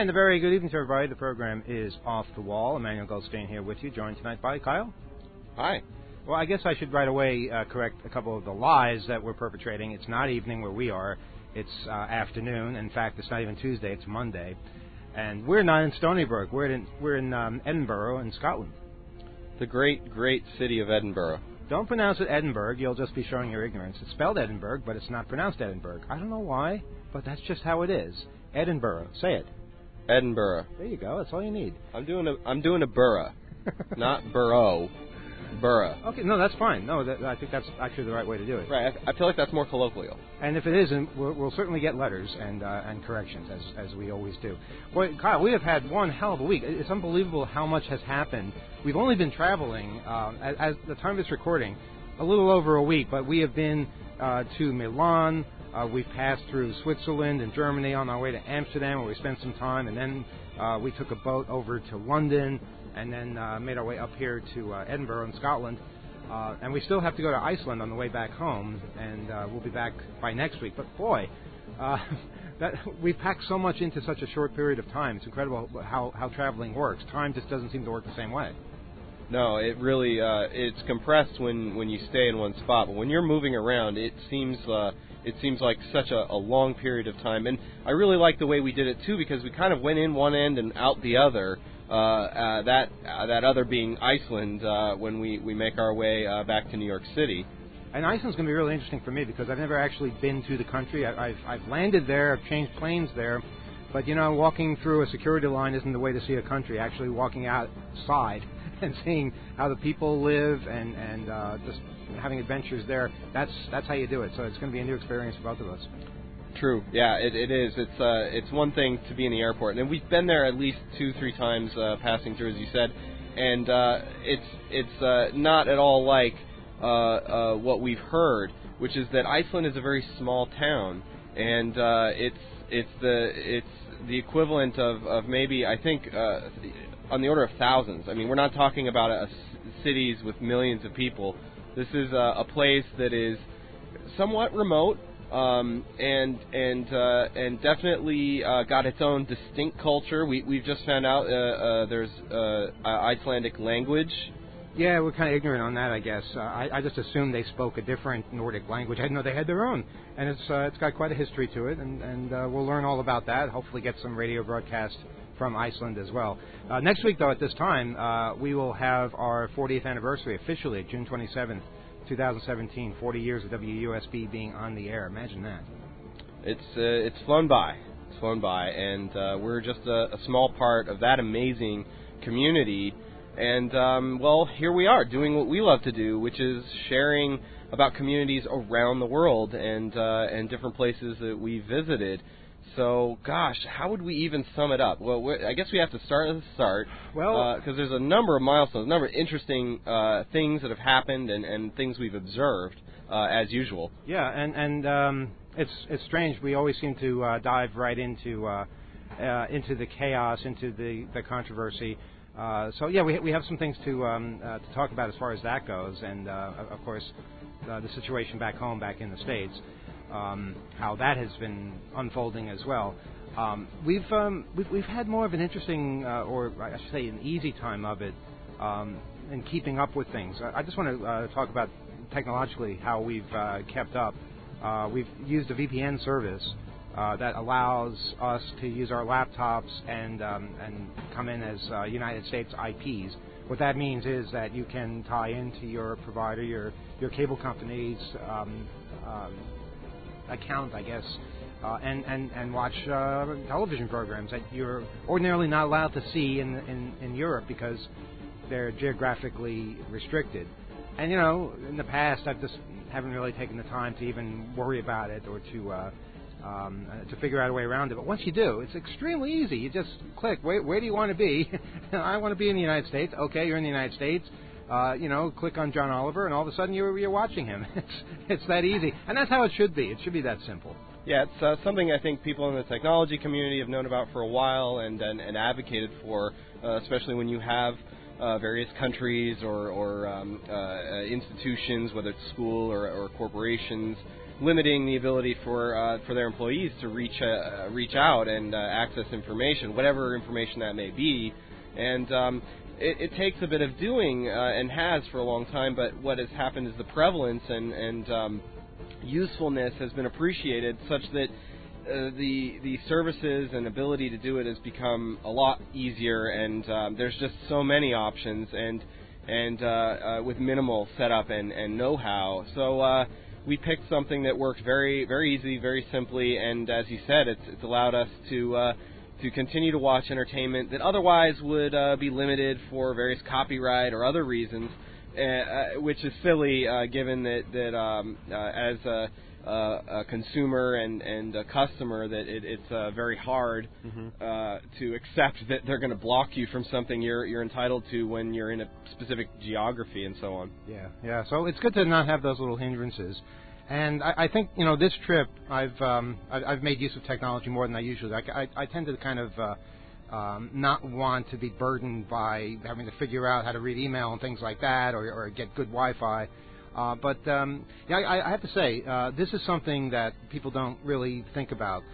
And a very good evening to everybody. The program is Off the Wall. Emmanuel Goldstein here with you, joined tonight by Kyle. Hi. Well, I guess I should right away correct a couple of the lies that we're perpetrating. It's not evening where we are. It's afternoon. In fact, it's not even Tuesday. It's Monday. And we're not in Stony Brook. We're in Edinburgh in Scotland. The great, great city of Edinburgh. Don't pronounce it Edinburgh. You'll just be showing your ignorance. It's spelled Edinburgh, but it's not pronounced Edinburgh. I don't know why, but that's just how it is. Edinburgh. Say it. Edinburgh. There you go. That's all you need. I'm doing a borough, not borough. Borough. Okay, no, that's fine. No, I think that's actually the right way to do it. Right. I feel like that's more colloquial. And if it isn't, we'll certainly get letters and corrections, as we always do. Boy, Kyle, we have had one hell of a week. It's unbelievable how much has happened. We've only been traveling, at the time of this recording, a little over a week, but we have been to Milan. We've passed through Switzerland and Germany on our way to Amsterdam, where we spent some time, and then we took a boat over to London, and then made our way up here to Edinburgh in Scotland. And we still have to go to Iceland on the way back home, and we'll be back by next week. But boy, that we packed so much into such a short period of time. It's incredible how traveling works. Time just doesn't seem to work the same way. No, it really it's compressed when you stay in one spot, but when you're moving around, it seems like such a long period of time. And I really like the way we did it too, because we kind of went in one end and out the other. That other being Iceland, when we make our way back to New York City. And Iceland's going to be really interesting for me because I've never actually been to the country. I've landed there, I've changed planes there, but walking through a security line isn't the way to see a country. Actually walking outside and seeing how the people live and just having adventures there, that's how you do it. So it's going to be a new experience for both of us. True. Yeah, it is. It's one thing to be in the airport, and we've been there at least 2-3 times passing through, as you said, and it's not at all like what we've heard, which is that Iceland is a very small town, and it's the equivalent of maybe, I think, on the order of thousands. I mean, we're not talking about cities with millions of people. This is a place that is somewhat remote. And definitely got its own distinct culture. We've just found out there's Icelandic language. Yeah, we're kind of ignorant on that, I guess. I just assumed they spoke a different Nordic language. I didn't know they had their own, and it's got quite a history to it. And we'll learn all about that. Hopefully, get some radio broadcast from Iceland as well. Next week, though, at this time, we will have our 40th anniversary officially, June 27th. 2017, 40 years of WUSB being on the air. Imagine that. It's flown by. It's flown by, and we're just a small part of that amazing community. And well, here we are doing what we love to do, which is sharing about communities around the world and different places that we visited. So, gosh, how would we even sum it up? Well, I guess we have to start at the start. Well, because there's a number of milestones, a number of interesting things that have happened and things we've observed, as usual. Yeah, and it's strange. We always seem to dive right into the chaos, into the controversy. So, yeah, we have some things to talk about as far as that goes, and of course, the situation back home, back in the States. How that has been unfolding as well. We've had more of an interesting, or I should say, an easy time of it in keeping up with things. I just want to talk about technologically how we've kept up. We've used a VPN service that allows us to use our laptops and come in as United States IPs. What that means is that you can tie into your provider, your cable company's account, I guess, and watch television programs that you're ordinarily not allowed to see in Europe because they're geographically restricted. And in the past, I just haven't really taken the time to even worry about it or to figure out a way around it. But once you do, it's extremely easy. You just click. Where do you want to be? I want to be in the United States. Okay, you're in the United States. Click on John Oliver, and all of a sudden you're watching him. It's that easy, and that's how it should be. It should be that simple. Yeah, it's something I think people in the technology community have known about for a while and advocated for, especially when you have various countries or institutions, whether it's school or corporations, limiting the ability for their employees to reach out and access information, whatever information that may be. And it takes a bit of doing, and has for a long time, but what has happened is the prevalence and usefulness has been appreciated such that the services and ability to do it has become a lot easier, and there's just so many options, and with minimal setup and know-how. So we picked something that worked very, very easy, very simply, and as you said, it's allowed us to continue to watch entertainment that otherwise would be limited for various copyright or other reasons, which is silly, given that as a consumer and a customer, that it's very hard to accept that they're going to block you from something you're entitled to when you're in a specific geography and so on. Yeah. So it's good to not have those little hindrances. And I think, this trip, I've made use of technology more than I usually. I tend to kind of not want to be burdened by having to figure out how to read email and things like that, or get good Wi-Fi. But I have to say, this is something that people don't really think about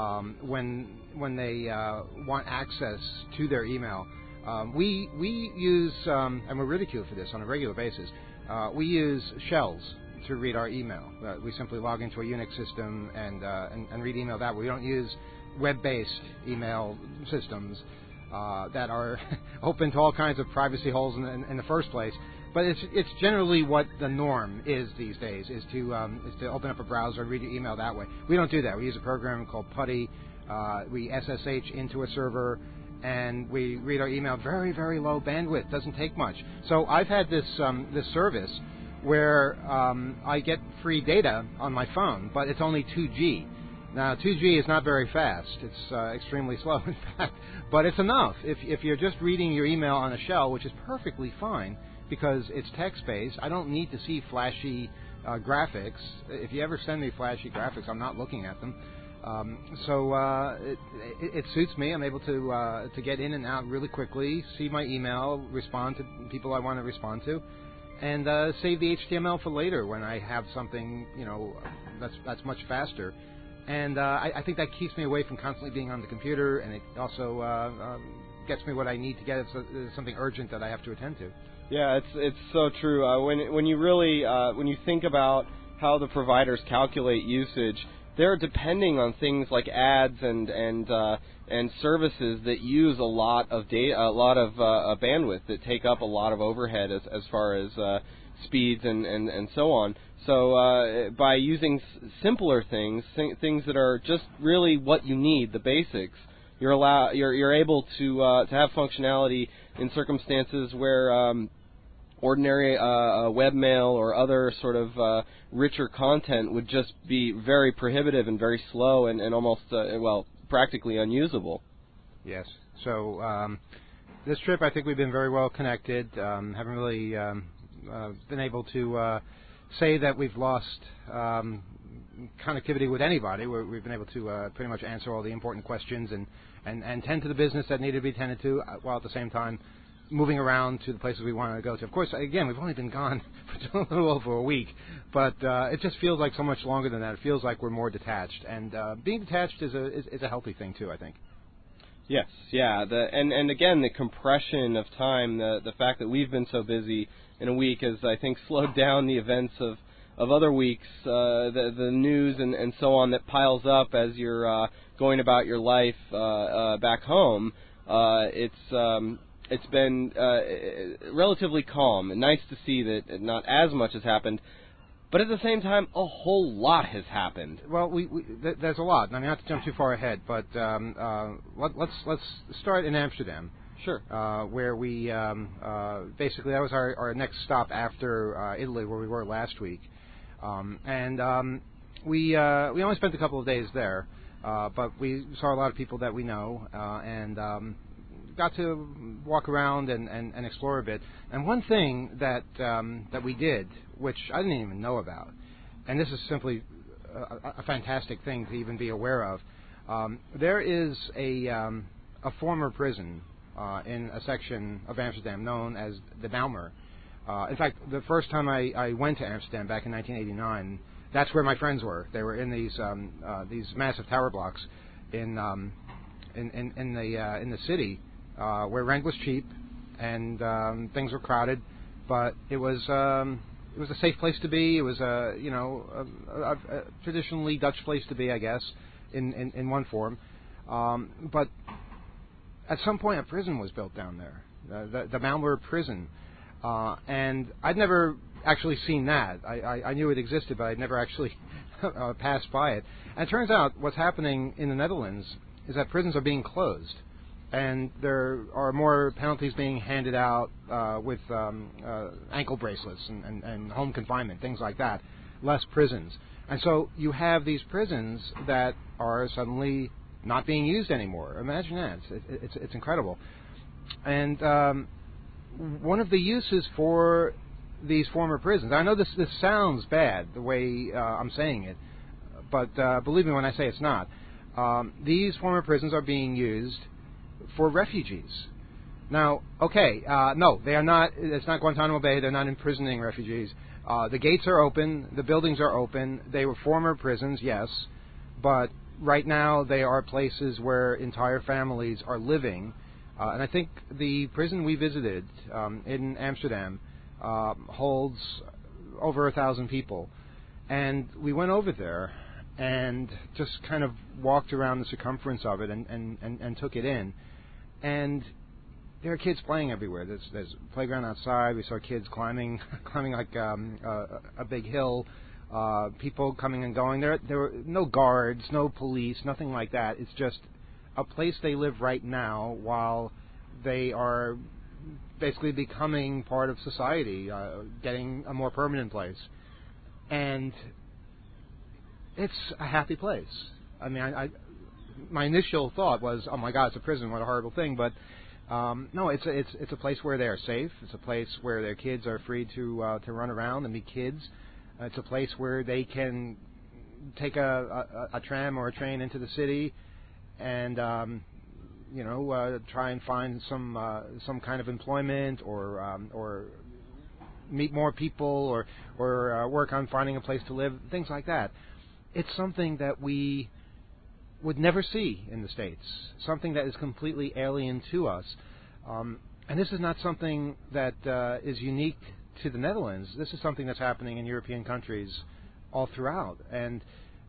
when they want access to their email. We use, and we're ridiculed for this on a regular basis, we use shells to read our email. We simply log into a Unix system and read email that way. We don't use web-based email systems that are open to all kinds of privacy holes in the first place. But it's generally what the norm is these days, is to open up a browser and read your email that way. We don't do that. We use a program called PuTTY. We SSH into a server, and we read our email very, very low bandwidth. Doesn't take much. So I've had this service where I get free data on my phone, but it's only 2G. Now, 2G is not very fast. It's extremely slow, in fact. But it's enough. If you're just reading your email on a shell, which is perfectly fine because it's text-based, I don't need to see flashy graphics. If you ever send me flashy graphics, I'm not looking at them. So it suits me. I'm able to get in and out really quickly, see my email, respond to people I want to respond to, and save the HTML for later when I have something that's much faster. And I think that keeps me away from constantly being on the computer, and it also gets me what I need to get if it's something urgent that I have to attend to. Yeah, it's so true. When you really when you think about how the providers calculate usage, they're depending on things like ads and services that use a lot of data, a lot of bandwidth, that take up a lot of overhead as far as speeds and so on. So by using simpler things that are just really what you need, the basics, you're able to have functionality in circumstances where ordinary webmail or other sort of richer content would just be very prohibitive and very slow and almost practically unusable. Yes. So this trip, I think we've been very well connected. Haven't really been able to say that we've lost connectivity with anybody. We've been able to pretty much answer all the important questions and tend to the business that needed to be tended to, while at the same time moving around to the places we wanted to go to. Of course, again, we've only been gone for a little over a week, but it just feels like so much longer than that. It feels like we're more detached, and being detached is a healthy thing too, I think. Yes, yeah, and again, the compression of time, the fact that we've been so busy in a week has, I think, slowed down the events of other weeks, the news and so on that piles up as you're going about your life back home. It's been relatively calm, and nice to see that not as much has happened. But at the same time, a whole lot has happened. Well, there's a lot. I mean, not to jump too far ahead, but let's start in Amsterdam. Sure. Where we basically, that was our next stop after Italy, where we were last week. We only spent a couple of days there, but we saw a lot of people that we know, and got to walk around and explore a bit. And one thing that we did, which I didn't even know about, and this is simply a fantastic thing to even be aware of, there is a former prison in a section of Amsterdam known as the Bijlmer. In fact, the first time I went to Amsterdam back in 1989, that's where my friends were. They were in these massive tower blocks in the city where rent was cheap and things were crowded, but it was a safe place to be. It was a traditionally Dutch place to be, I guess, in one form. But at some point, a prison was built down there, the Bijlmer prison, and I'd never actually seen that. I knew it existed, but I'd never actually passed by it. And it turns out what's happening in the Netherlands is that prisons are being closed, and there are more penalties being handed out with ankle bracelets and home confinement, things like that, less prisons. And so you have these prisons that are suddenly not being used anymore. Imagine that. It's incredible. And one of the uses for these former prisons, I know this sounds bad the way I'm saying it, but believe me when I say it's not. These former prisons are being used for refugees. Now, okay, no, they are not. It's not Guantanamo Bay. They're not imprisoning refugees. The gates are open. The buildings are open. They were former prisons, yes, but right now they are places where entire families are living. And I think the prison we visited in Amsterdam holds over 1,000 people. And we went over there and just kind of walked around the circumference of it and took it in. And there are kids playing everywhere. There's a playground outside. We saw kids climbing like a big hill. People coming and going. There were no guards, no police, nothing like that. It's just a place they live right now while they are basically becoming part of society, getting a more permanent place. And it's a happy place. I mean, my initial thought was, oh my God, it's a prison, what a horrible thing. But no, it's a place where they are safe. It's a place where their kids are free to run around and be kids. It's a place where they can take a tram or a train into the city and try and find some kind of employment or meet more people or work on finding a place to live, things like that. It's something that we would never see in the States, something that is completely alien to us. And this is not something that is unique to the Netherlands. This is something that's happening in European countries all throughout. And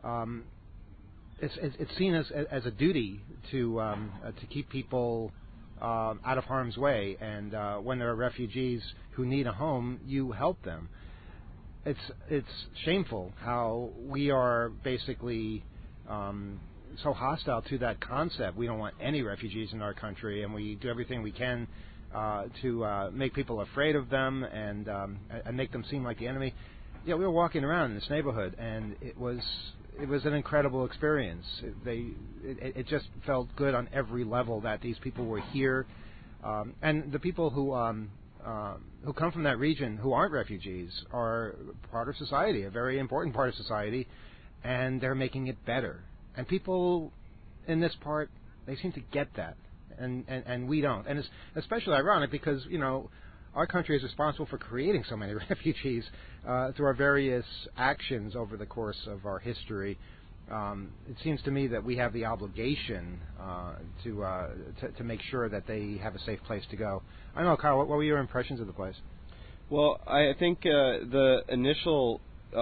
it's seen as a duty to keep people out of harm's way. And when there are refugees who need a home, you help them. It's shameful how we are basically so hostile to that concept. We don't want any refugees in our country, and we do everything we can to make people afraid of them and make them seem like the enemy. Yeah, we were walking around in this neighborhood, and it was an incredible experience. It just felt good on every level that these people were here, and the people who come from that region who aren't refugees are part of society, a very important part of society, and they're making it better. And people in this part, they seem to get that, and we don't. And it's especially ironic because, our country is responsible for creating so many refugees through our various actions over the course of our history. It seems to me that we have the obligation to make sure that they have a safe place to go. I don't know, Kyle, what were your impressions of the place? Well, I think the initial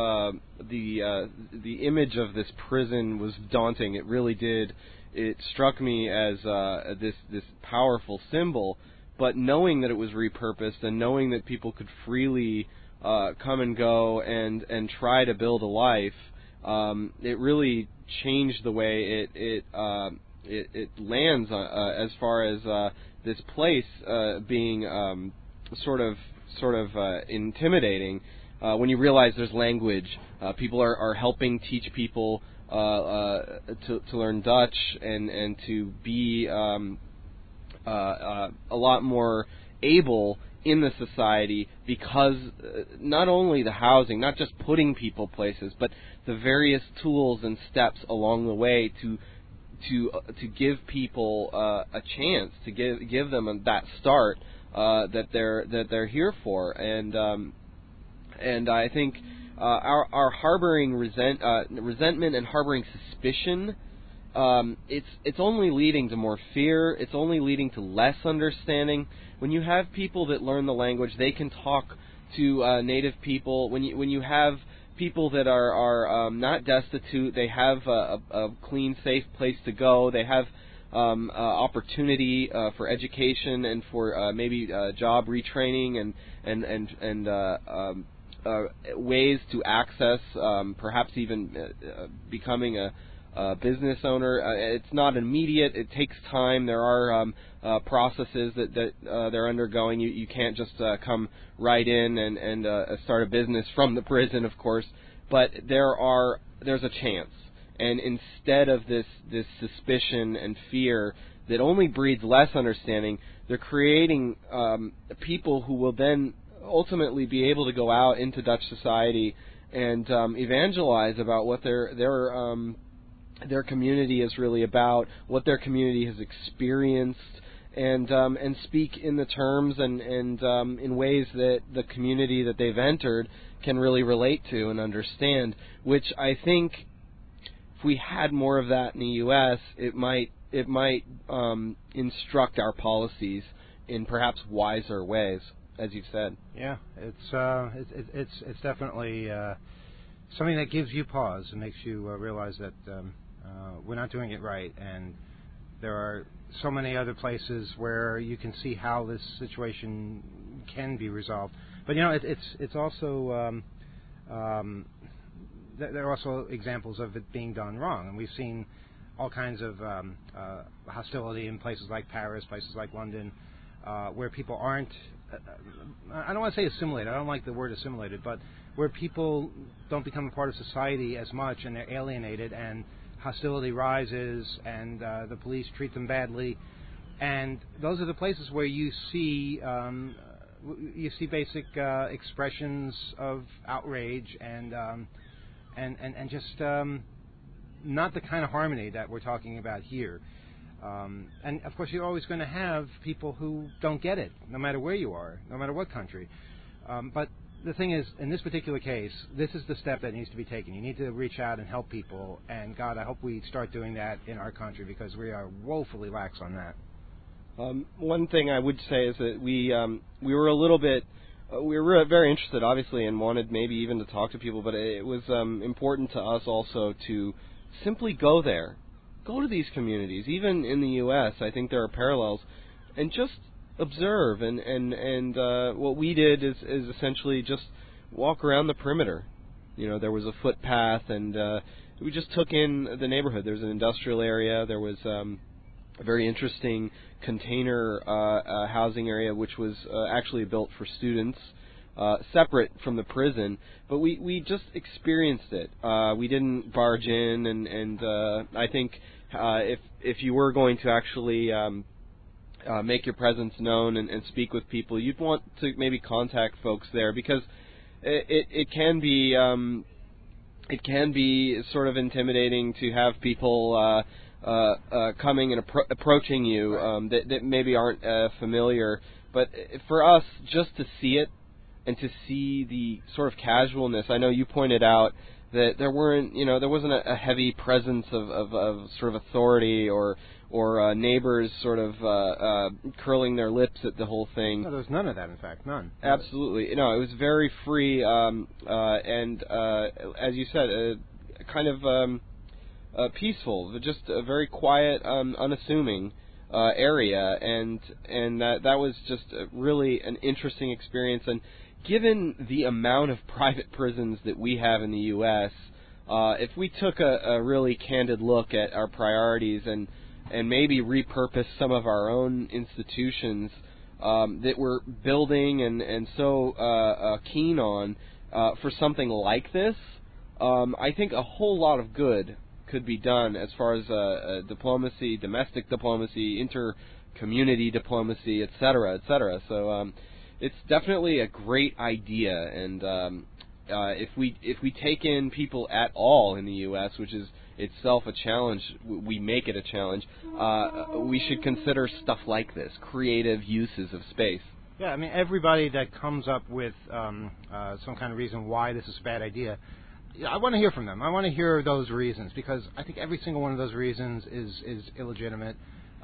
the image of this prison was daunting. It really did. It struck me as this powerful symbol. But knowing that it was repurposed and knowing that people could freely come and go and try to build a life, it really changed the way it lands as far as this place being sort of intimidating. When you realize there's language, people are helping teach people to learn Dutch and to be a lot more able in the society because not only the housing, not just putting people places, but the various tools and steps along the way to give people a chance, to give them that start that they're here for, and I think our harboring resentment and harboring suspicion, it's only leading to more fear. It's only leading to less understanding. When you have people that learn the language, they can talk to native people. When you have people that are not destitute, they have a clean, safe place to go. They have opportunity for education and for maybe job retraining and ways to access, perhaps even becoming a business owner. It's not immediate. It takes time. There are processes that they're undergoing. You can't just come right in and start a business from the prison, of course. But there's a chance. And instead of this suspicion and fear that only breeds less understanding, they're creating people who will then ultimately be able to go out into Dutch society and evangelize about what their community is really about, what their community has experienced, and speak in the terms and in ways that the community that they've entered can really relate to and understand. Which I think, if we had more of that in the U.S., it might instruct our policies in perhaps wiser ways, as you've said. Yeah, it's definitely something that gives you pause and makes you realize that we're not doing it right, and there are so many other places where you can see how this situation can be resolved. But it's also there are also examples of it being done wrong, and we've seen all kinds of hostility in places like Paris, places like London, where people aren't. I don't want to say assimilated. I don't like the word assimilated, but where people don't become a part of society as much, and they're alienated, and hostility rises, and the police treat them badly, and those are the places where you see basic expressions of outrage and just not the kind of harmony that we're talking about here. And of course, you're always going to have people who don't get it, no matter where you are, no matter what country. But the thing is, in this particular case, this is the step that needs to be taken. You need to reach out and help people, and God, I hope we start doing that in our country, because we are woefully lax on that. One thing I would say is that we were a little bit, we were very interested, obviously, and wanted maybe even to talk to people, but it was important to us also to simply go there. Go to these communities. Even in the U.S., I think there are parallels, and just observe. And what we did is essentially just walk around the perimeter. There was a footpath, and we just took in the neighborhood. There was an industrial area. There was a very interesting container housing area, which was actually built for students, separate from the prison. But we just experienced it. We didn't barge in, and I think if you were going to actually make your presence known and speak with people, you'd want to maybe contact folks there, because it can be sort of intimidating to have people coming and approaching you that maybe aren't familiar. But for us, just to see it and to see the sort of casualness. I know you pointed out that there wasn't a heavy presence of sort of authority or neighbors sort of curling their lips at the whole thing. No, there was none of that, in fact, none. Absolutely. It was very free, and as you said, kind of peaceful, just a very quiet, unassuming area, and that was just really an interesting experience. And given the amount of private prisons that we have in the U.S., if we took a really candid look at our priorities and maybe repurpose some of our own institutions that we're building and so keen on for something like this, I think a whole lot of good could be done as far as diplomacy, domestic diplomacy, inter-community diplomacy, et cetera, et cetera. So it's definitely a great idea, and if we take in people at all in the U.S., which is itself a challenge, we make it a challenge, we should consider stuff like this, creative uses of space. Yeah, I mean, everybody that comes up with some kind of reason why this is a bad idea, I want to hear from them. I want to hear those reasons, because I think every single one of those reasons is illegitimate.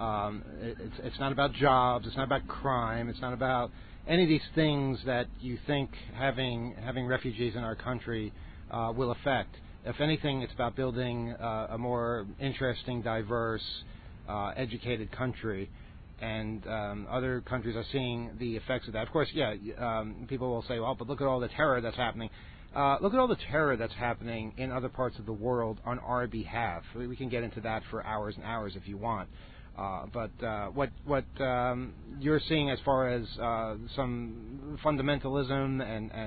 It's not about jobs. It's not about crime. It's not about any of these things that you think having refugees in our country will affect. If anything, it's about building a more interesting, diverse, educated country. And other countries are seeing the effects of that. Of course, people will say, well, but look at all the terror that's happening. Look at all the terror that's happening in other parts of the world on our behalf. We can get into that for hours and hours if you want. But what you're seeing as far as some fundamentalism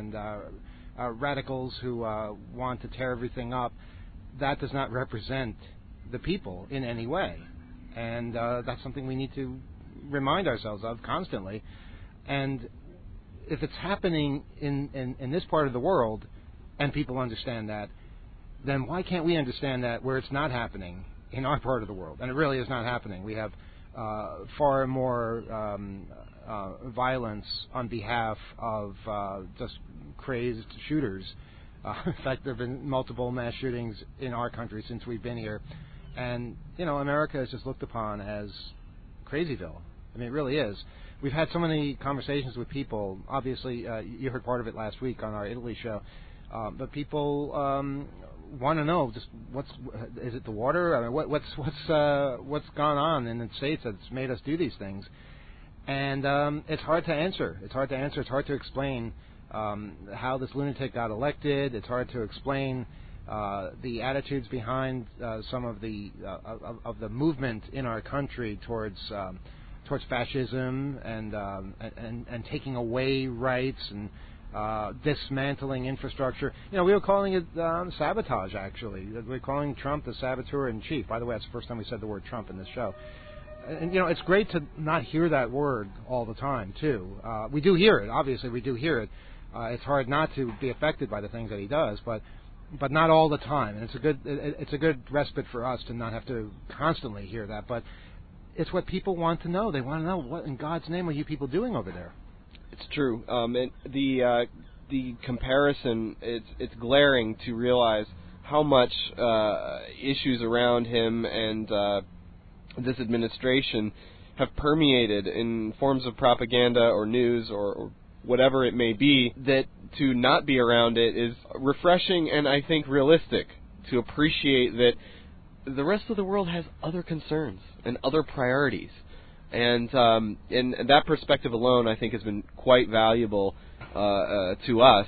and radicals who want to tear everything up, that does not represent the people in any way. And that's something we need to remind ourselves of constantly. And if it's happening in this part of the world and people understand that, then why can't we understand that where it's not happening in our part of the world? And it really is not happening. We have far more violence on behalf of just crazed shooters. In fact, there have been multiple mass shootings in our country since we've been here. And, America is just looked upon as Crazyville. I mean, it really is. We've had so many conversations with people. Obviously, you heard part of it last week on our Italy show. But people want to know just is it the water? I mean, what's gone on in the States that's made us do these things? And it's hard to answer. It's hard to explain how this lunatic got elected. It's hard to explain the attitudes behind some of the movement in our country towards fascism and taking away rights and dismantling infrastructure. We were calling it sabotage, actually. We're calling Trump the saboteur-in-chief. By the way, that's the first time we said the word Trump in this show. And, it's great to not hear that word all the time, too. We do hear it. Obviously, we do hear it. It's hard not to be affected by the things that he does, but not all the time. And it's a good respite for us to not have to constantly hear that. But it's what people want to know. They want to know, what in God's name are you people doing over there? It's true. And the comparison, it's glaring to realize how much issues around him and this administration have permeated in forms of propaganda or news or whatever it may be, that to not be around it is refreshing and I think realistic, to appreciate that the rest of the world has other concerns and other priorities. And that perspective alone, I think, has been quite valuable to us.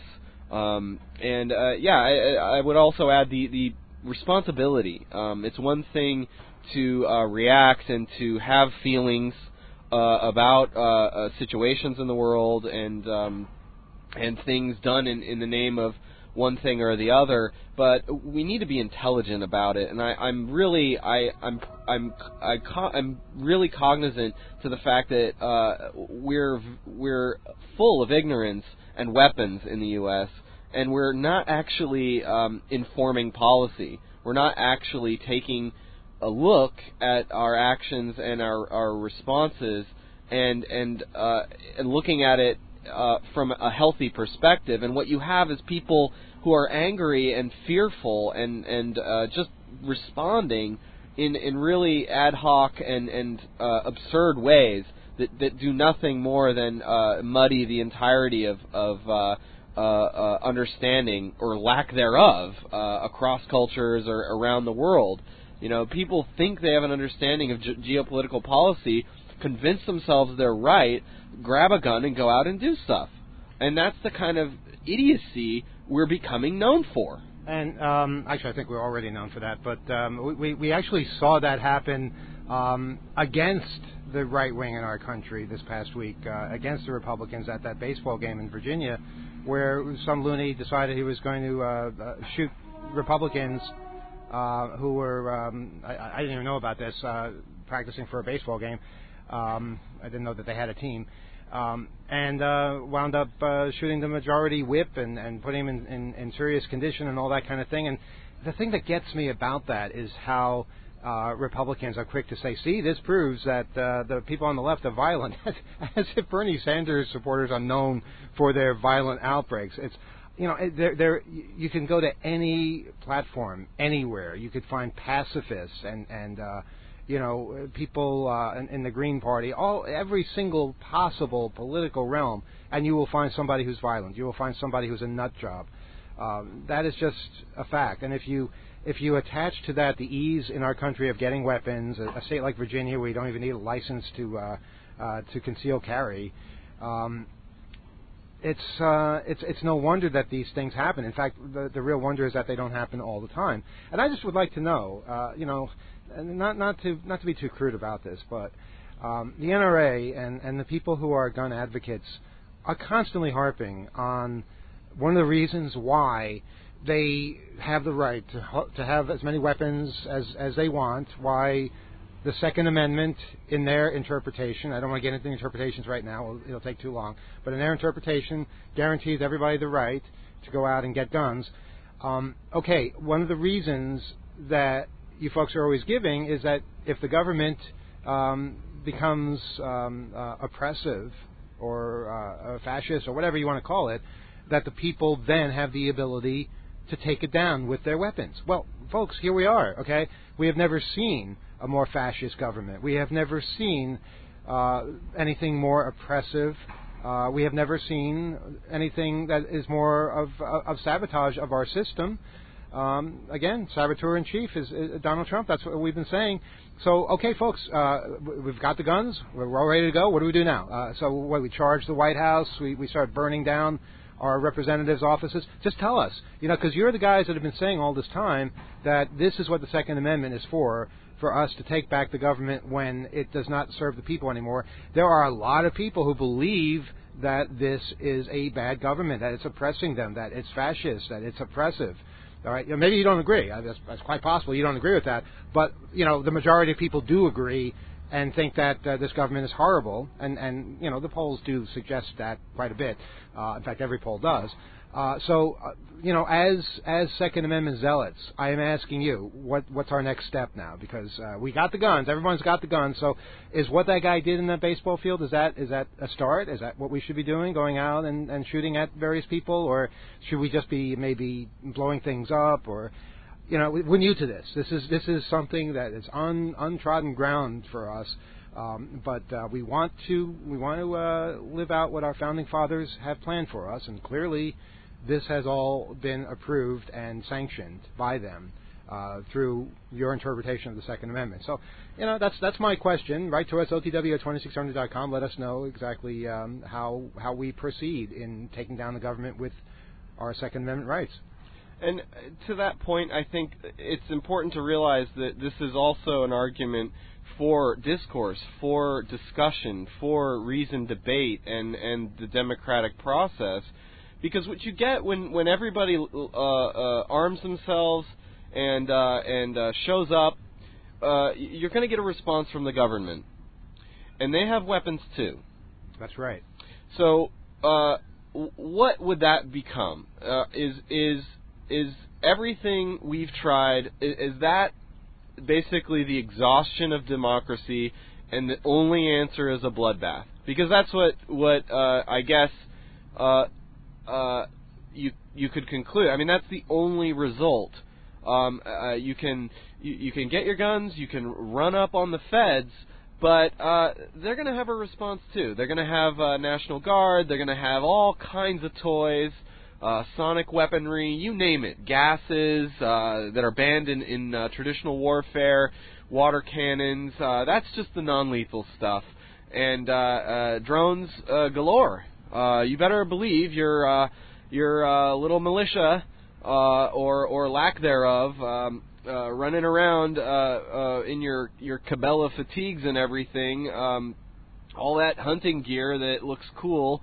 I would also add the responsibility. It's one thing to react and to have feelings about situations in the world and things done in the name of one thing or the other, but we need to be intelligent about it. And I'm really cognizant to the fact that we're full of ignorance and weapons in the U.S. and we're not actually informing policy. We're not actually taking a look at our actions and our responses and looking at it from a healthy perspective. And what you have is people who are angry and fearful and just responding in really ad hoc and absurd ways that do nothing more than muddy the entirety of understanding or lack thereof across cultures or around the world. People think they have an understanding of geopolitical policy, convince themselves they're right, grab a gun and go out and do stuff. And that's the kind of idiocy we're becoming known for. And actually, I think we're already known for that. But we actually saw that happen against the right wing in our country this past week, against the Republicans at that baseball game in Virginia, where some loony decided he was going to shoot Republicans who were, I didn't even know about this, practicing for a baseball game. I didn't know that they had a team. and wound up shooting the majority whip and putting him in serious condition and all that kind of thing. And the thing that gets me about that is how Republicans are quick to say, see, this proves that the people on the left are violent, as if Bernie Sanders supporters are known for their violent outbreaks. It's, you know, you can go to any platform, anywhere. You could find pacifists and you know, people in the Green Party, every single possible political realm, and you will find somebody who's violent. You will find somebody who's a nut job. That is just a fact. And if you attach to that the ease in our country of getting weapons, a state like Virginia where you don't even need a license to conceal carry, it's no wonder that these things happen. In fact, the real wonder is that they don't happen all the time. And I just would like to know, you know, not to be too crude about this, but the NRA and the people who are gun advocates are constantly harping on one of the reasons why they have the right to have as many weapons as they want, why the Second Amendment, in their interpretation, I don't want to get into interpretations right now, it'll take too long, but in their interpretation, guarantees everybody the right to go out and get guns. Okay, one of the reasons that you folks are always giving is that if the government becomes oppressive or fascist or whatever you want to call it, that the people then have the ability to take it down with their weapons. Well, folks, here we are, okay? We have never seen a more fascist government. We have never seen anything more oppressive. We have never seen anything that is more of sabotage of our system. Again, saboteur-in-chief is Donald Trump. That's what we've been saying. So, okay, folks, we've got the guns. We're all ready to go. What do we do now? So we charge the White House. We start burning down our representatives' offices. Just tell us, you know, because you're the guys that have been saying all this time that this is what the Second Amendment is for us to take back the government when it does not serve the people anymore. There are a lot of people who believe that this is a bad government, that it's oppressing them, that it's fascist, that it's oppressive. All right, maybe you don't agree. That's quite possible. You don't agree with that. But, you know, the majority of people do agree and think that this government is horrible. And you know, the polls do suggest that quite a bit. In fact, every poll does. So, you know, as Second Amendment zealots, I am asking you, what's our next step now? Because we got the guns. Everyone's got the guns. So is what that guy did in that baseball field, is that a start? Is that what we should be doing, going out and shooting at various people? Or should we just be maybe blowing things up? Or, you know, we're new to this. This is something that is untrodden ground for us. But we want to live out what our founding fathers have planned for us, and clearly this has all been approved and sanctioned by them through your interpretation of the Second Amendment. So, you know, that's my question. Write to us, OTW@2600.com. Let us know exactly how we proceed in taking down the government with our Second Amendment rights. And to that point, I think it's important to realize that this is also an argument for discourse, for discussion, for reasoned debate, and the democratic process. Because what you get when everybody arms themselves and shows up, you're going to get a response from the government, and they have weapons too. That's right. So, what would that become? Is everything we've tried, is that basically the exhaustion of democracy, and the only answer is a bloodbath? Because that's what I guess you could conclude. I mean, that's the only result. You can get your guns, you can run up on the feds, but they're going to have a response too. They're going to have National Guard. They're going to have all kinds of toys. Sonic weaponry, you name it, gases that are banned in traditional warfare, water cannons, that's just the non-lethal stuff, and drones galore. You better believe your little militia, or lack thereof, running around in your Cabela fatigues and everything, all that hunting gear that looks cool,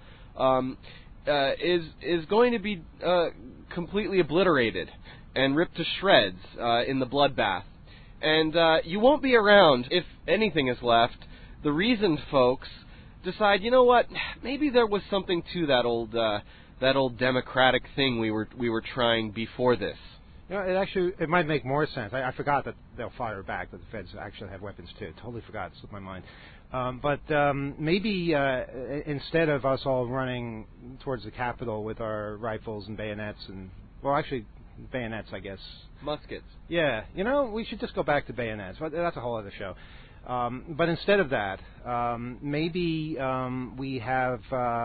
is going to be completely obliterated and ripped to shreds in the bloodbath. And you won't be around if anything is left. The reason, folks, decide, you know what, maybe there was something to that old democratic thing we were trying before this. You know, it might make more sense. I forgot that they'll fire back, that the feds actually have weapons too. Totally forgot. It slipped my mind. Maybe instead of us all running towards the Capitol with our rifles and bayonets bayonets, I guess. Muskets. Yeah, you know, we should just go back to bayonets. That's a whole other show. But instead of that, maybe we have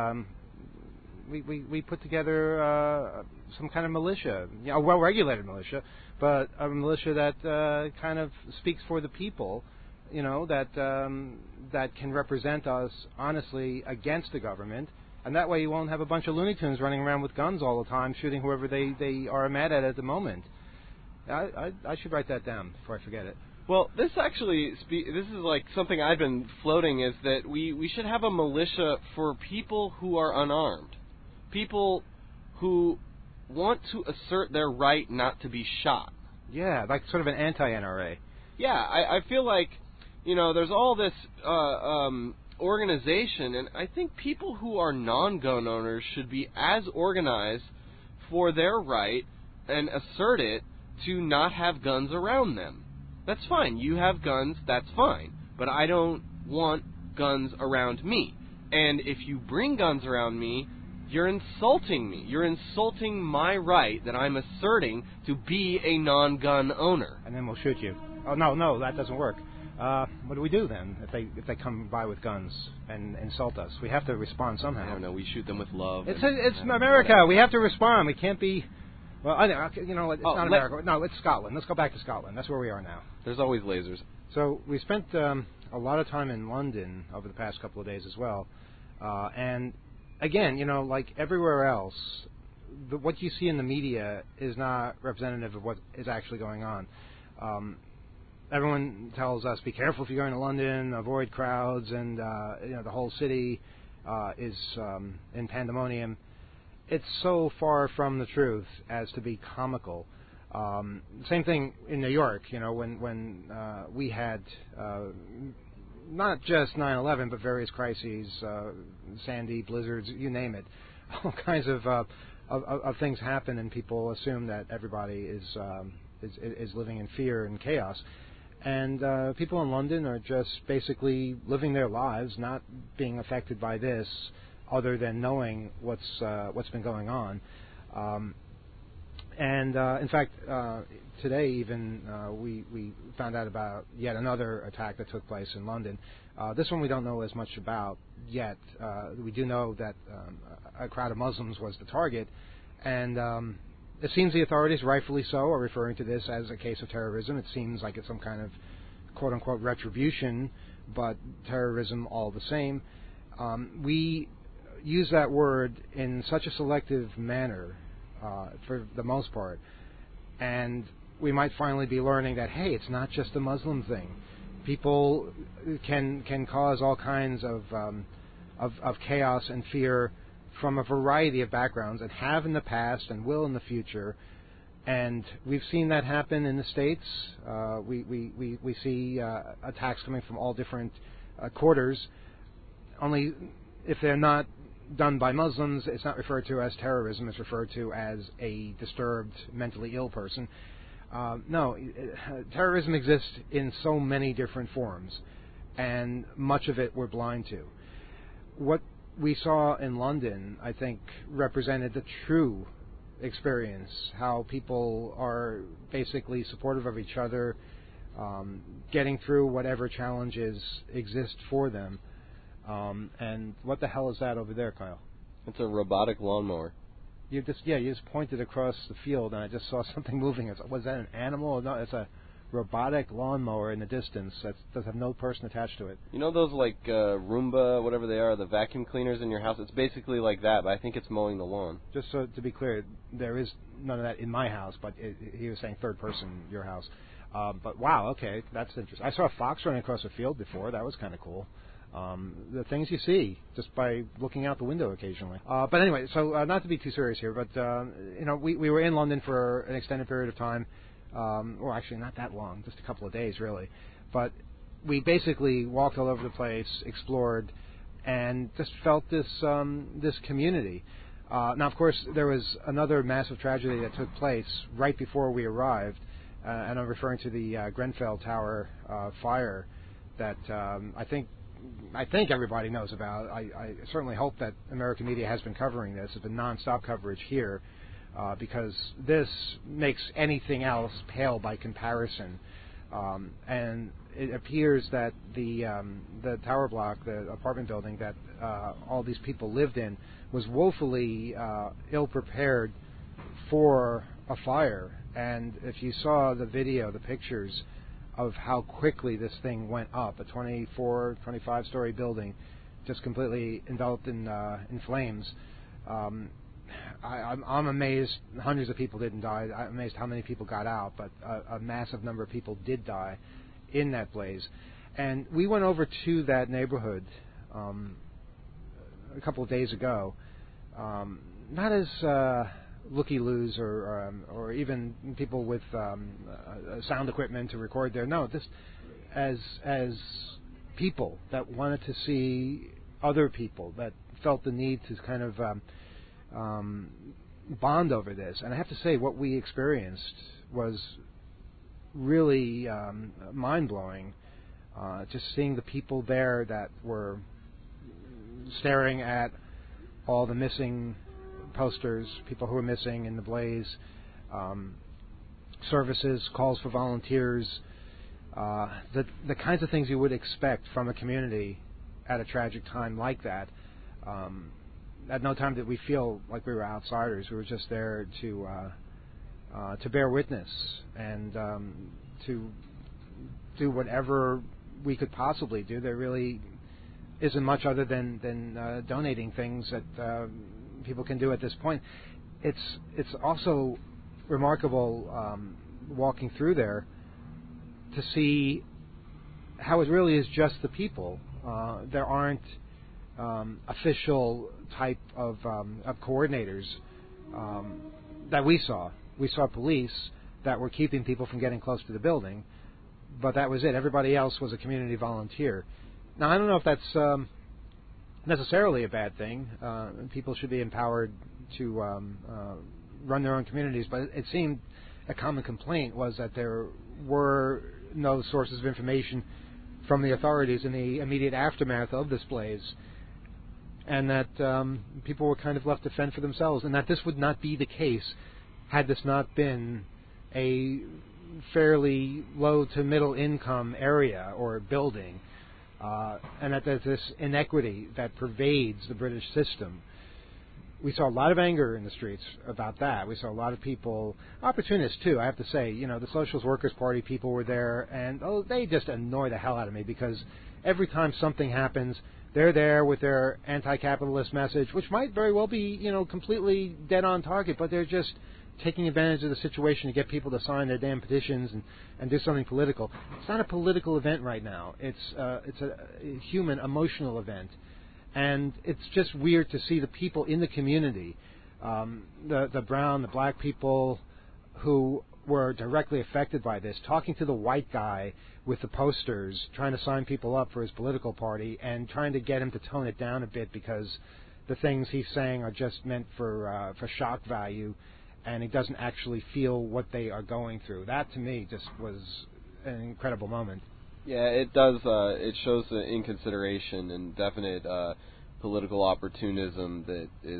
we put together some kind of militia, a well-regulated militia, but a militia that kind of speaks for the people, you know, that can represent us honestly against the government, and that way you won't have a bunch of Looney Tunes running around with guns all the time, shooting whoever they are mad at the moment. I should write that down before I forget it. Well, this actually, this is like something I've been floating, is that we should have a militia for people who are unarmed. People who want to assert their right not to be shot. Yeah, like sort of an anti-NRA. Yeah, I feel like, you know, there's all this organization, and I think people who are non-gun owners should be as organized for their right and assert it to not have guns around them. That's fine. You have guns, that's fine. But I don't want guns around me. And if you bring guns around me, you're insulting me. You're insulting my right that I'm asserting to be a non-gun owner. And then we'll shoot you. Oh, no, that doesn't work. What do we do then if they come by with guns and insult us? We have to respond somehow. I don't know. We shoot them with love. It's America. Whatever. We have to respond. We can't be... Well, you know, it's not America. No, it's Scotland. Let's go back to Scotland. That's where we are now. There's always lasers. So we spent a lot of time in London over the past couple of days as well. And again, you know, like everywhere else, what you see in the media is not representative of what is actually going on. Everyone tells us, be careful if you're going to London, avoid crowds, and you know, the whole city is in pandemonium. It's so far from the truth as to be comical. Same thing in New York, you know, when we had not just 9/11, but various crises, Sandy, blizzards, you name it. All kinds of things happen, and people assume that everybody is living in fear and chaos. And people in London are just basically living their lives, not being affected by this, other than knowing what's been going on. In fact, today even we found out about yet another attack that took place in London. This one we don't know as much about yet. We do know that a crowd of Muslims was the target, and it seems the authorities, rightfully so, are referring to this as a case of terrorism. It seems like it's some kind of quote-unquote retribution, but terrorism all the same. We use that word in such a selective manner for the most part, and we might finally be learning that, hey, it's not just a Muslim thing. People can cause all kinds of chaos and fear from a variety of backgrounds, and have in the past and will in the future. And we've seen that happen in the States. We see attacks coming from all different quarters. Only if they're not done by Muslims, it's not referred to as terrorism. It's referred to as a disturbed, mentally ill person. Terrorism exists in so many different forms, and much of it we're blind to. What we saw in London, I think, represented the true experience, how people are basically supportive of each other, getting through whatever challenges exist for them. And what the hell is that over there, Kyle? It's a robotic lawnmower. You just pointed across the field, and I just saw something moving. Was that an animal? No, it's a robotic lawnmower in the distance that does have no person attached to it. You know those like Roomba, whatever they are, the vacuum cleaners in your house? It's basically like that, but I think it's mowing the lawn. Just so to be clear, there is none of that in my house, but he was saying third person, your house. But wow, okay, that's interesting. I saw a fox running across a field before. That was kind of cool. The things you see just by looking out the window occasionally. But anyway, so not to be too serious here, but we were in London for an extended period of time. Well, actually not that long, just a couple of days really. But we basically walked all over the place, explored, and just felt this community. Now, of course, there was another massive tragedy that took place right before we arrived, and I'm referring to the Grenfell Tower fire that I think everybody knows about. I certainly hope that American media has been covering this. It's been nonstop coverage here, because this makes anything else pale by comparison. And it appears that the tower block, the apartment building that all these people lived in, was woefully ill prepared for a fire. And if you saw the video, the pictures of how quickly this thing went up, a 24, 25-story building, just completely enveloped in flames. I'm amazed hundreds of people didn't die. I'm amazed how many people got out, but a massive number of people did die in that blaze. And we went over to that neighborhood a couple of days ago, not as looky-loos or even people with sound equipment to record there. No, just as people that wanted to see other people, that felt the need to kind of bond over this. And I have to say, what we experienced was really mind-blowing. Just seeing the people there that were staring at all the missing posters, people who were missing in the blaze, services, calls for volunteers, the kinds of things you would expect from a community at a tragic time like that. At no time did we feel like we were outsiders. We were just there to bear witness and to do whatever we could possibly do. There really isn't much other than donating things that people can do at this point. It's also remarkable walking through there to see how it really is just the people. There aren't official type of coordinators that we saw. We saw police that were keeping people from getting close to the building, but that was it. Everybody else was a community volunteer. Now, I don't know if that's necessarily a bad thing. People should be empowered to run their own communities, but it seemed a common complaint was that there were no sources of information from the authorities in the immediate aftermath of this blaze, and that people were kind of left to fend for themselves, and that this would not be the case had this not been a fairly low to middle income area or building, and that there's this inequity that pervades the British system. We saw a lot of anger in the streets about that. We saw a lot of people, opportunists too, I have to say. You know, the Socialist Workers' Party people were there, and they just annoy the hell out of me, because every time something happens, they're there with their anti-capitalist message, which might very well be, completely dead on target, but they're just taking advantage of the situation to get people to sign their damn petitions and do something political. It's not a political event right now. It's a human, emotional event. And it's just weird to see the people in the community, the brown, the black people who were directly affected by this, talking to the white guy with the posters, trying to sign people up for his political party and trying to get him to tone it down a bit because the things he's saying are just meant for shock value, and he doesn't actually feel what they are going through. That, to me, just was an incredible moment. Yeah, it does. It shows the inconsideration and definite political opportunism that is,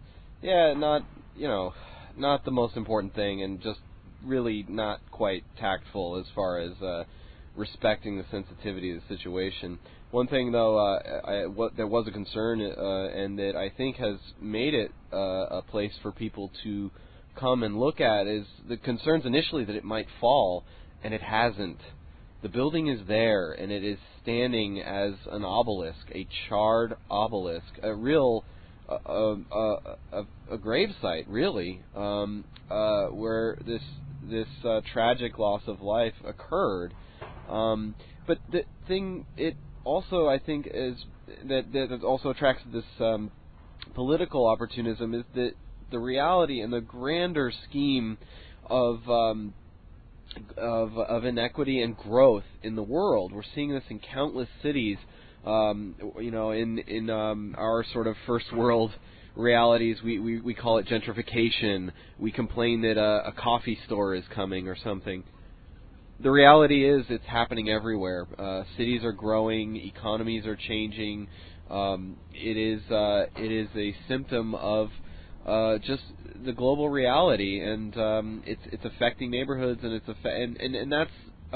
not the most important thing, and just really not quite tactful as far as respecting the sensitivity of the situation. One thing, though, there was a concern, and that I think has made it a place for people to come and look at, is the concerns initially that it might fall, and it hasn't. The building is there, and it is standing as an obelisk, a charred obelisk, a real a grave site, really, where this tragic loss of life occurred. But the thing, it also, I think, is that also attracts this political opportunism, is that the reality and the grander scheme of inequity and growth in the world. We're seeing this in countless cities In our sort of first world realities, we call it gentrification. We complain that a coffee store is coming or something. The reality is it's happening everywhere. Cities are growing, economies are changing. It is a symptom of just the global reality, and it's affecting neighborhoods, and and that's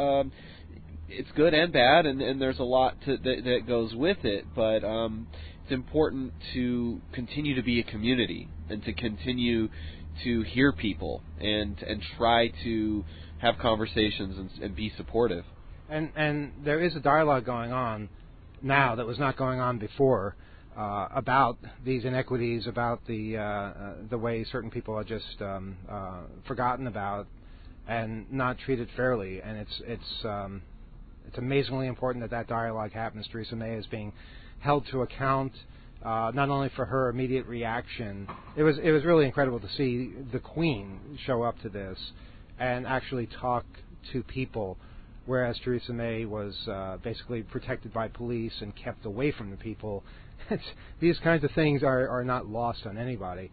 it's good and bad, and there's a lot that goes with it. But it's important to continue to be a community and to continue to hear people and try to have conversations and be supportive. And there is a dialogue going on now that was not going on before about these inequities, about the way certain people are just forgotten about and not treated fairly. And it's amazingly important that dialogue happens. Theresa May is being held to account, not only for her immediate reaction. It was really incredible to see the Queen show up to this and actually talk to people, whereas Theresa May was basically protected by police and kept away from the people. These kinds of things are not lost on anybody.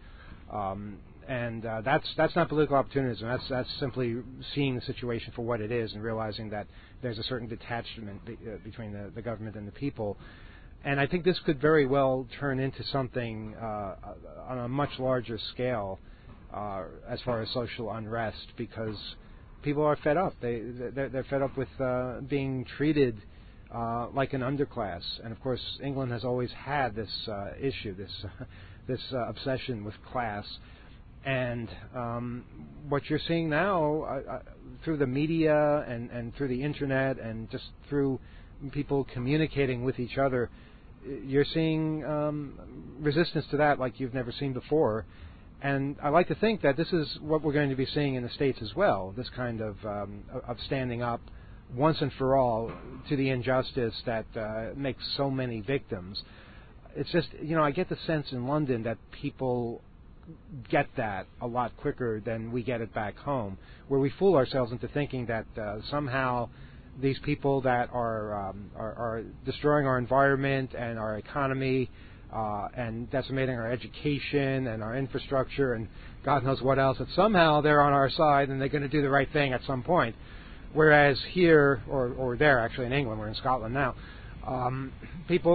And that's not political opportunism. That's simply seeing the situation for what it is and realizing that there's a certain detachment between the government and the people. And I think this could very well turn into something on a much larger scale as far as social unrest, because people are fed up. They're fed up with being treated like an underclass. And of course, England has always had this issue, this obsession with class. And what you're seeing now through the media and through the internet and just through people communicating with each other, you're seeing resistance to that like you've never seen before. And I like to think that this is what we're going to be seeing in the States as well, this kind of standing up once and for all to the injustice that makes so many victims. It's just, I get the sense in London that people get that a lot quicker than we get it back home, where we fool ourselves into thinking that somehow these people that are destroying our environment and our economy and decimating our education and our infrastructure and God knows what else, that somehow they're on our side and they're going to do the right thing at some point. Whereas here, or there actually in England, we're in Scotland now, people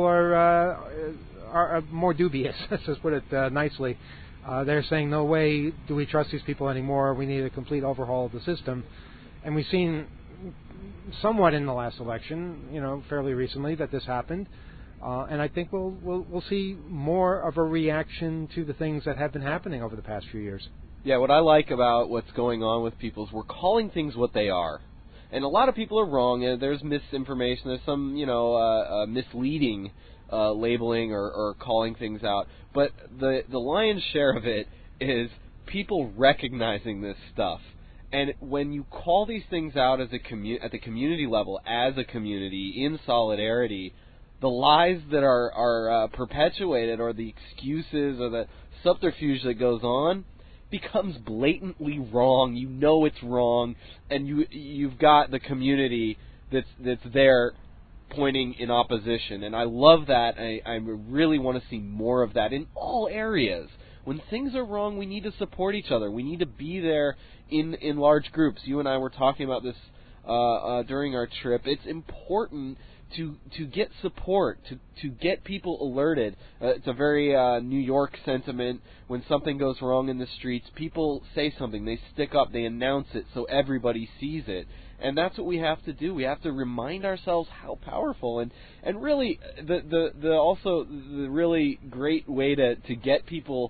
are more dubious, let's just put it nicely. They're saying, no way do we trust these people anymore. We need a complete overhaul of the system. And we've seen somewhat in the last election, fairly recently, that this happened. And I think we'll see more of a reaction to the things that have been happening over the past few years. Yeah, what I like about what's going on with people is we're calling things what they are. And a lot of people are wrong. There's misinformation. There's some, misleading labeling or calling things out. But the lion's share of it is people recognizing this stuff. And when you call these things out as at the community level, as a community, in solidarity, the lies that are perpetuated, or the excuses, or the subterfuge that goes on, becomes blatantly wrong. You know it's wrong, and you've got the community that's there pointing in opposition. And I love that. I really want to see more of that in all areas. When things are wrong, we need to support each other. We need to be there in large groups. You and I were talking about this during our trip. It's important to get support, to get people alerted. It's a very New York sentiment. When something goes wrong in the streets, people say something. They stick up. They announce it so everybody sees it. And that's what we have to do. We have to remind ourselves how powerful and really the really great way to get people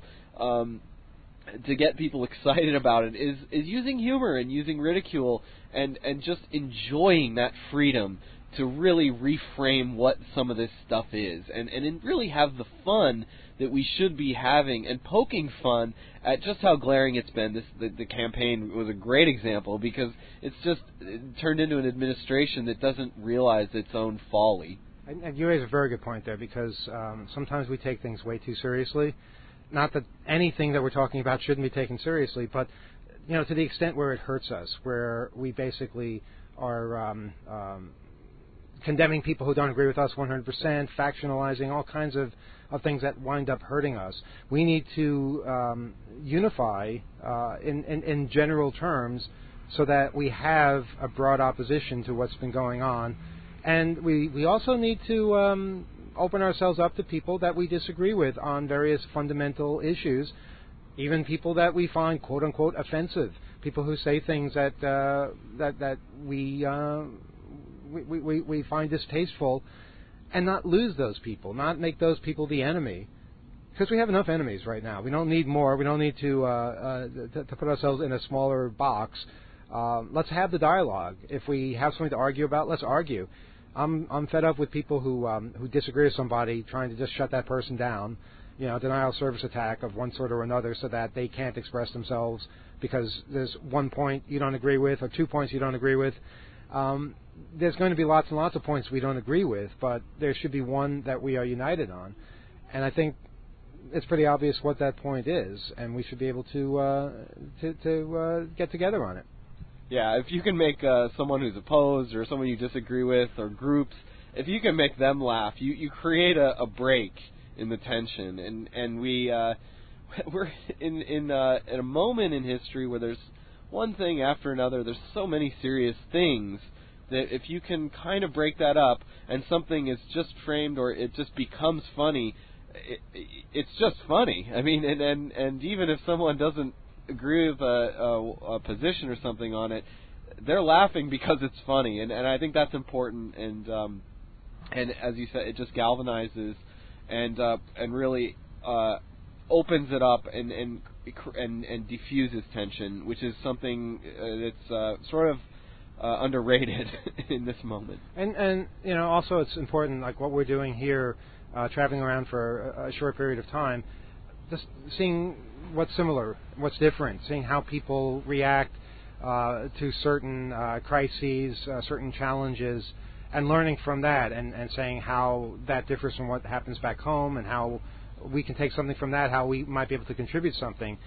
excited about it is using humor and using ridicule and just enjoying that freedom to really reframe what some of this stuff is and really have the fun that we should be having, and poking fun at just how glaring it's been. The campaign was a great example, because it turned into an administration that doesn't realize its own folly. And you raise a very good point there, because sometimes we take things way too seriously. Not that anything that we're talking about shouldn't be taken seriously, but to the extent where it hurts us, where we basically are condemning people who don't agree with us 100%, factionalizing, all kinds of things that wind up hurting us. We need to unify in general terms so that we have a broad opposition to what's been going on. And we also need to open ourselves up to people that we disagree with on various fundamental issues, even people that we find quote-unquote offensive, people who say things that we find distasteful, and not lose those people, not make those people the enemy, because we have enough enemies right now. We don't need more. We don't need to put ourselves in a smaller box. Let's have the dialogue. If we have something to argue about, let's argue. I'm fed up with people who disagree with somebody trying to just shut that person down, denial of service attack of one sort or another, so that they can't express themselves because there's 1 point you don't agree with or 2 points you don't agree with. There's going to be lots and lots of points we don't agree with, but there should be one that we are united on. And I think it's pretty obvious what that point is, and we should be able to get together on it. Yeah, if you can make someone who's opposed or someone you disagree with or groups, if you can make them laugh, you create a break in the tension. And we're in a moment in history where there's one thing after another. There's so many serious things that if you can kind of break that up and something is just framed or it just becomes funny, it's just funny. I mean, and even if someone doesn't agree with a position or something on it, they're laughing because it's funny, and I think that's important. And as you said, it just galvanizes and really opens it up and diffuses tension, which is something that's sort of underrated in this moment. And also it's important, like what we're doing here, traveling around for a short period of time, just seeing what's similar, what's different, seeing how people react to certain crises, certain challenges, and learning from that, and saying how that differs from what happens back home, and how we can take something from that, how we might be able to contribute something.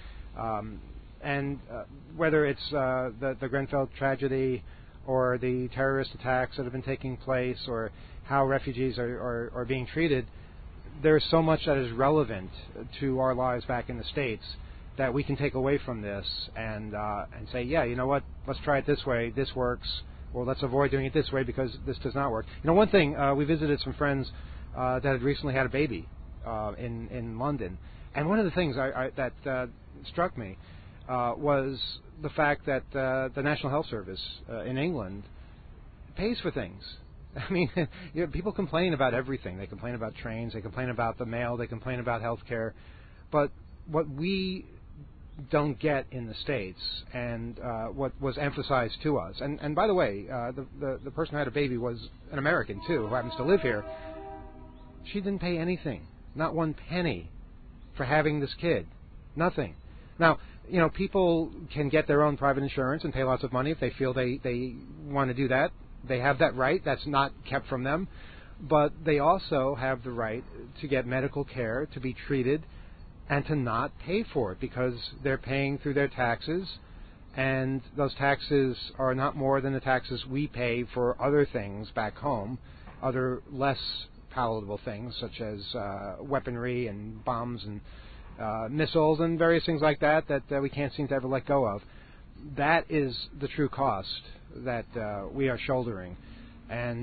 And whether it's the Grenfell tragedy or the terrorist attacks that have been taking place or how refugees are being treated, there's so much that is relevant to our lives back in the States that we can take away from this and say, yeah, you know what, let's try it this way, this works, or let's avoid doing it this way because this does not work. One thing, we visited some friends that had recently had a baby in London, and one of the things that struck me was the fact that the National Health Service in England pays for things. I mean, people complain about everything. They complain about trains, they complain about the mail, they complain about health care. But what we don't get in the States, and what was emphasized to us, and by the way, the person who had a baby was an American, too, who happens to live here. She didn't pay anything, not one penny, for having this kid. Nothing. Now, people can get their own private insurance and pay lots of money if they feel they want to do that. They have that right. That's not kept from them. But they also have the right to get medical care, to be treated, and to not pay for it because they're paying through their taxes, and those taxes are not more than the taxes we pay for other things back home, other less palatable things such as weaponry and bombs and missiles and various things like that we can't seem to ever let go of. That is the true cost that we are shouldering, and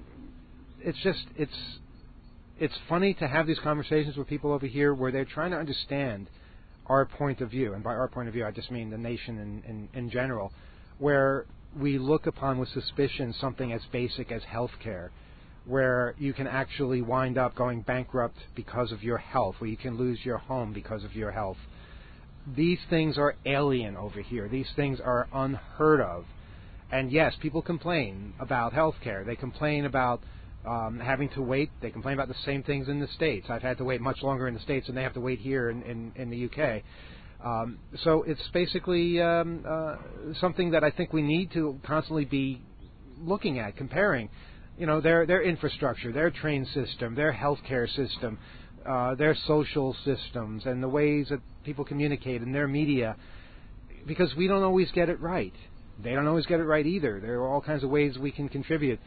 it's funny to have these conversations with people over here where they're trying to understand our point of view, and by our point of view I just mean the nation in general, where we look upon with suspicion something as basic as health care, where you can actually wind up going bankrupt because of your health, where you can lose your home because of your health. These things are alien over here. These things are unheard of. And yes, people complain about health care. They complain about having to wait. They complain about the same things in the States. I've had to wait much longer in the States than they have to wait here in the UK. So it's basically something that I think we need to constantly be looking at, comparing. Their infrastructure, their train system, their healthcare system, their social systems, and the ways that people communicate in their media, because we don't always get it right. They don't always get it right either. There are all kinds of ways we can contribute.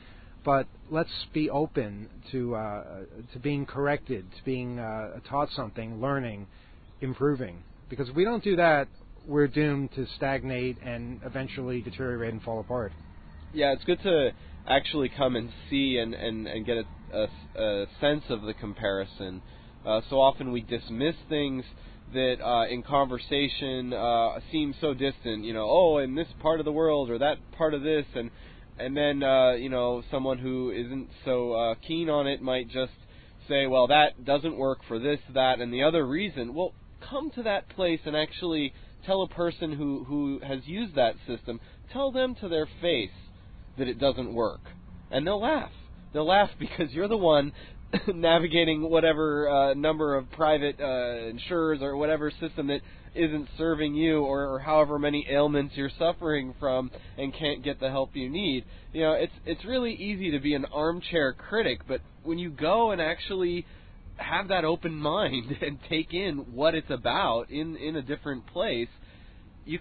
but let's be open to being corrected, to being taught something, learning, improving. Because if we don't do that, we're doomed to stagnate and eventually deteriorate and fall apart. Yeah, it's good to actually come and see and get a sense of the comparison. So often we dismiss things that in conversation seem so distant. Oh, in this part of the world or that part of this, and then someone who isn't so keen on it might just say, well, that doesn't work for this, that, and the other reason. Well, come to that place and actually tell a person who has used that system, tell them to their face that it doesn't work. And they'll laugh. They'll laugh because you're the one navigating whatever number of private insurers or whatever system that isn't serving you, or however many ailments you're suffering from and can't get the help you need. It's really easy to be an armchair critic, but when you go and actually have that open mind and take in what it's about in a different place, you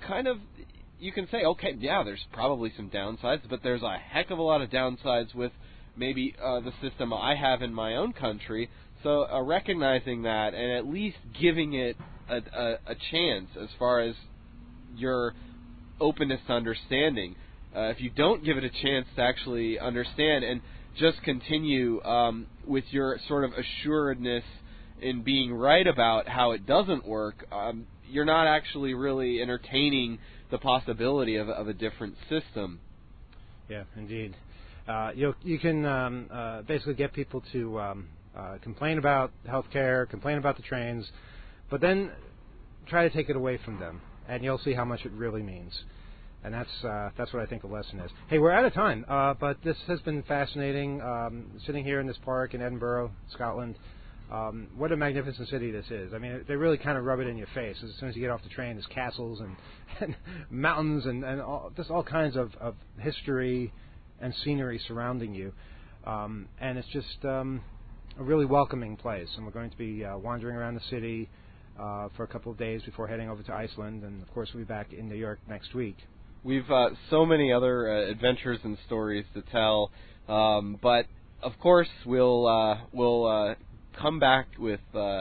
can say, okay, yeah, there's probably some downsides, but there's a heck of a lot of downsides with maybe the system I have in my own country. So recognizing that and at least giving it a chance as far as your openness to understanding. If you don't give it a chance to actually understand and just continue with your sort of assuredness in being right about how it doesn't work, you're not actually really entertaining the possibility of a different system. Yeah, indeed. You can basically get people to complain about healthcare, complain about the trains, but then try to take it away from them, and you'll see how much it really means. And that's what I think the lesson is. Hey, we're out of time, but this has been fascinating. Sitting here in this park in Edinburgh, Scotland, what a magnificent city this is. I mean, they really kind of rub it in your face. As soon as you get off the train, there's castles and mountains and just all kinds of history and scenery surrounding you. And it's just a really welcoming place. And we're going to be wandering around the city for a couple of days before heading over to Iceland. And, of course, we'll be back in New York next week. We've so many other adventures and stories to tell. But, of course, we'll come back with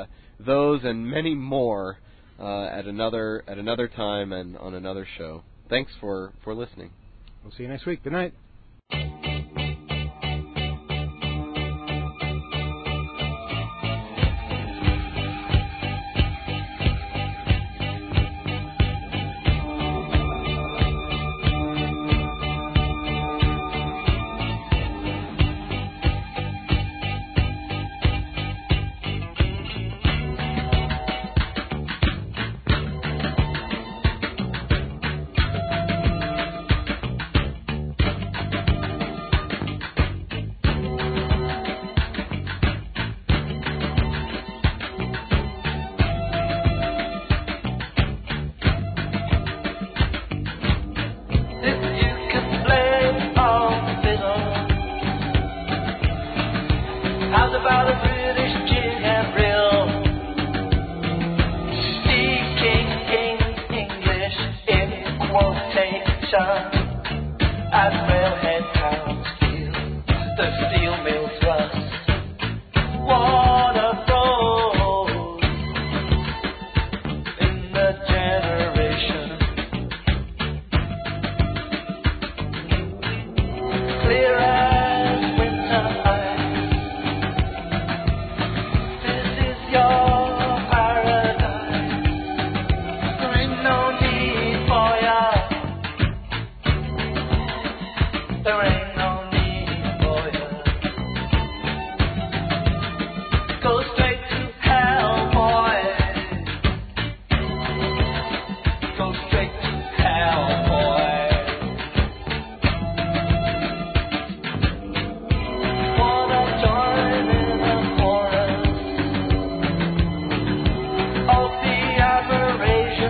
those and many more at another time and on another show. Thanks for listening. We'll see you next week. Good night.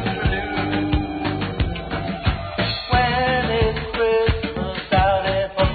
When it's Christmas out at home.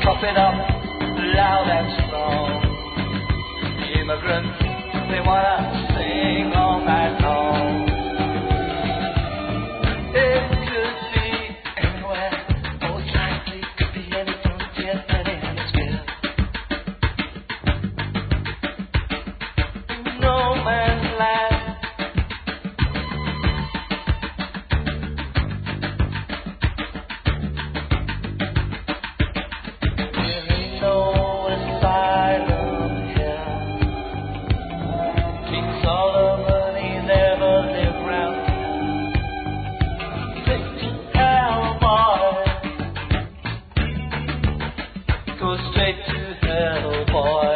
Pop it up loud and strong. The immigrants, they wanna sing all night long. It could be anywhere, most likely could be any frontier, any hemisphere. No man's land. There ain't no asylum here. King Solomon, he never lived round here. Straight to hell, boy. Go straight to hell, boy.